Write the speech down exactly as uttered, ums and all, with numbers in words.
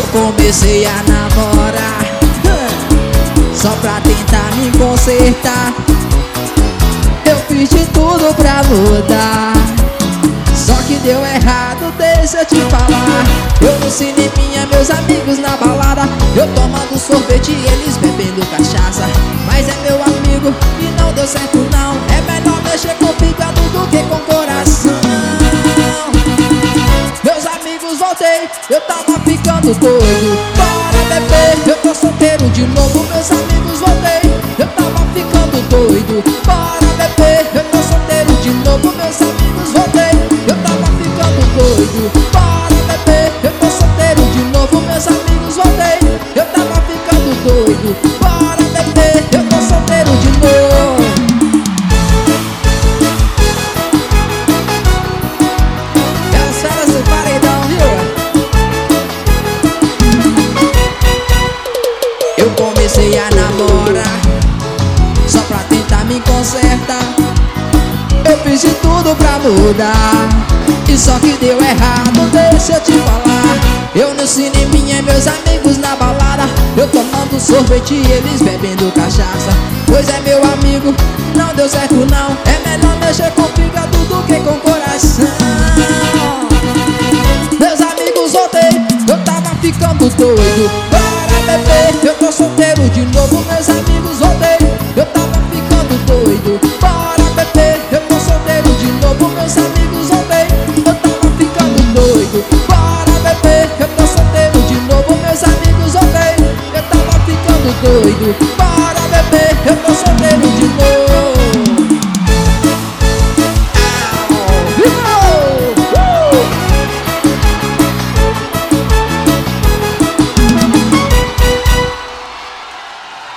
comecei a namorar só pra tentar me consertar. Eu fiz de tudo pra mudar, só que deu errado, deixa eu te falar. Eu no cineminha, meus amigos na balada, eu tomando sorvete e eles bebendo cachaça. Mas é meu amigo e não deu certo não. É melhor mexer com fígado do que com coração. Meus amigos, voltei, eu tava ficando doido. Bora beber, eu tô solteiro de novo. Meus amigos, voltei, eu tava ficando doido. Bora beber, eu tô solteiro de novo. Meus amigos, voltei, eu tava ficando doido. Bora beber, eu tô solteiro de novo. Meus amigos, voltei, eu tava ficando doido. Bora beber, eu tô solteiro de novo. Elas feras do paredão, viu? Eu comecei a namorar só pra tentar me consertar. Eu fiz de tudo pra mudar, e só que deu errado, deixa eu te falar. Eu no cineminha, meus amigos na balada, eu tomando sorvete e eles bebendo cachaça. Pois é, meu amigo, não deu certo não. É melhor mexer com fígado do que com coração. Meus amigos, voltei, eu tava ficando doido. Bora beber, eu tô solteiro de novo. Meus amigos, voltei, eu tava ficando doido. Bora beber, eu tô solteiro de novo. Meus amigos, voltei, eu tava ficando doido. Bora beber, eu tô solteiro de novo. Meus amigos, voltei, eu tava ficando doido.